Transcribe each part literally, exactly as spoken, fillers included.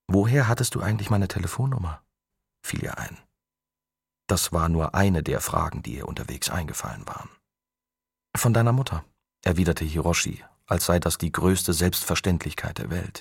»Woher hattest du eigentlich meine Telefonnummer?« fiel ihr ein. Das war nur eine der Fragen, die ihr unterwegs eingefallen waren. »Von deiner Mutter«, erwiderte Hiroshi, als sei das die größte Selbstverständlichkeit der Welt.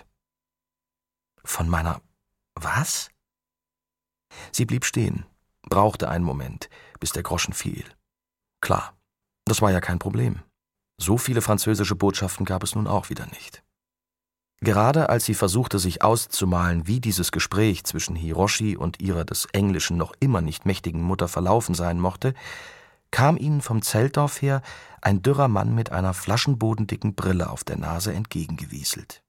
»Von meiner... was?« Sie blieb stehen, brauchte einen Moment, bis der Groschen fiel. Klar, das war ja kein Problem. So viele französische Botschaften gab es nun auch wieder nicht. Gerade als sie versuchte, sich auszumalen, wie dieses Gespräch zwischen Hiroshi und ihrer des Englischen noch immer nicht mächtigen Mutter verlaufen sein mochte, kam ihnen vom Zeltdorf her ein dürrer Mann mit einer flaschenbodendicken Brille auf der Nase entgegengewieselt.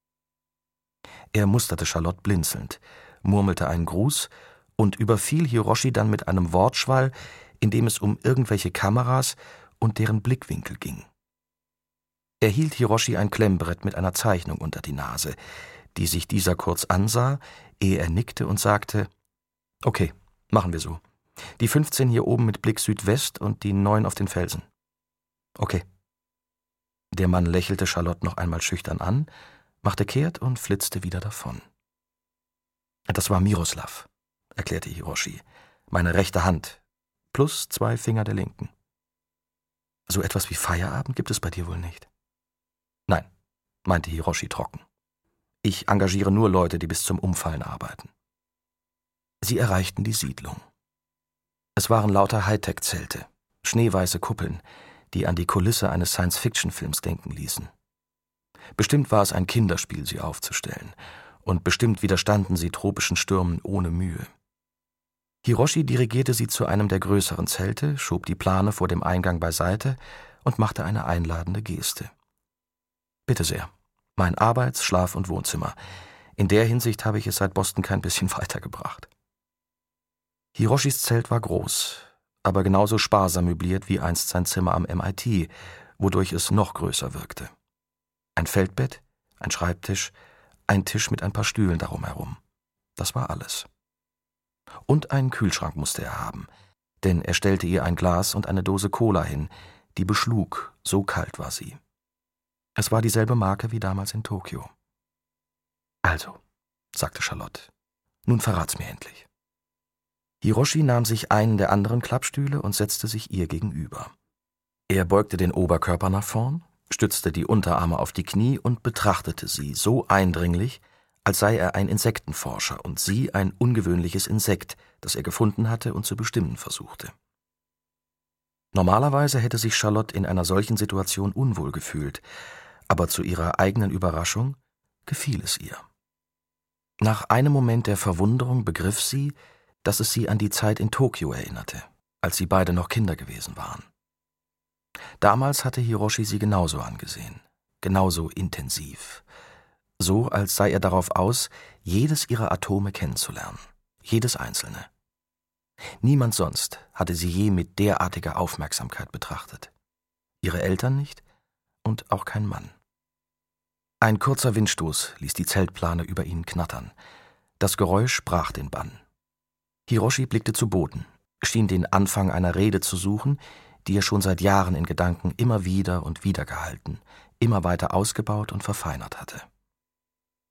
Er musterte Charlotte blinzelnd, murmelte einen Gruß und überfiel Hiroshi dann mit einem Wortschwall, in dem es um irgendwelche Kameras und deren Blickwinkel ging. Er hielt Hiroshi ein Klemmbrett mit einer Zeichnung unter die Nase, die sich dieser kurz ansah, ehe er nickte und sagte: »Okay, machen wir so. Die fünfzehn hier oben mit Blick Südwest und die neun auf den Felsen.« »Okay.« Der Mann lächelte Charlotte noch einmal schüchtern an, machte kehrt und flitzte wieder davon. »Das war Miroslav«, erklärte Hiroshi, »meine rechte Hand, plus zwei Finger der linken.« »So etwas wie Feierabend gibt es bei dir wohl nicht?« »Nein«, meinte Hiroshi trocken. »Ich engagiere nur Leute, die bis zum Umfallen arbeiten.« Sie erreichten die Siedlung. Es waren lauter Hightech-Zelte, schneeweiße Kuppeln, die an die Kulisse eines Science-Fiction-Films denken ließen. Bestimmt war es ein Kinderspiel, sie aufzustellen, und bestimmt widerstanden sie tropischen Stürmen ohne Mühe. Hiroshi dirigierte sie zu einem der größeren Zelte, schob die Plane vor dem Eingang beiseite und machte eine einladende Geste. »Bitte sehr. Mein Arbeits-, Schlaf- und Wohnzimmer. In der Hinsicht habe ich es seit Boston kein bisschen weitergebracht.« Hiroshis Zelt war groß, aber genauso sparsam möbliert wie einst sein Zimmer am M I T, wodurch es noch größer wirkte. Ein Feldbett, ein Schreibtisch, ein Tisch mit ein paar Stühlen darum herum. Das war alles. Und einen Kühlschrank musste er haben, denn er stellte ihr ein Glas und eine Dose Cola hin, die beschlug, so kalt war sie. Es war dieselbe Marke wie damals in Tokio. »Also«, sagte Charlotte, »nun verrat's mir endlich.« Hiroshi nahm sich einen der anderen Klappstühle und setzte sich ihr gegenüber. Er beugte den Oberkörper nach vorn, stützte die Unterarme auf die Knie und betrachtete sie so eindringlich, als sei er ein Insektenforscher und sie ein ungewöhnliches Insekt, das er gefunden hatte und zu bestimmen versuchte. Normalerweise hätte sich Charlotte in einer solchen Situation unwohl gefühlt, aber zu ihrer eigenen Überraschung gefiel es ihr. Nach einem Moment der Verwunderung begriff sie, dass es sie an die Zeit in Tokio erinnerte, als sie beide noch Kinder gewesen waren. Damals hatte Hiroshi sie genauso angesehen, genauso intensiv, so als sei er darauf aus, jedes ihrer Atome kennenzulernen, jedes einzelne. Niemand sonst hatte sie je mit derartiger Aufmerksamkeit betrachtet. Ihre Eltern nicht und auch kein Mann. Ein kurzer Windstoß ließ die Zeltplane über ihnen knattern. Das Geräusch brach den Bann. Hiroshi blickte zu Boden, schien den Anfang einer Rede zu suchen, die er schon seit Jahren in Gedanken immer wieder und wieder gehalten, immer weiter ausgebaut und verfeinert hatte.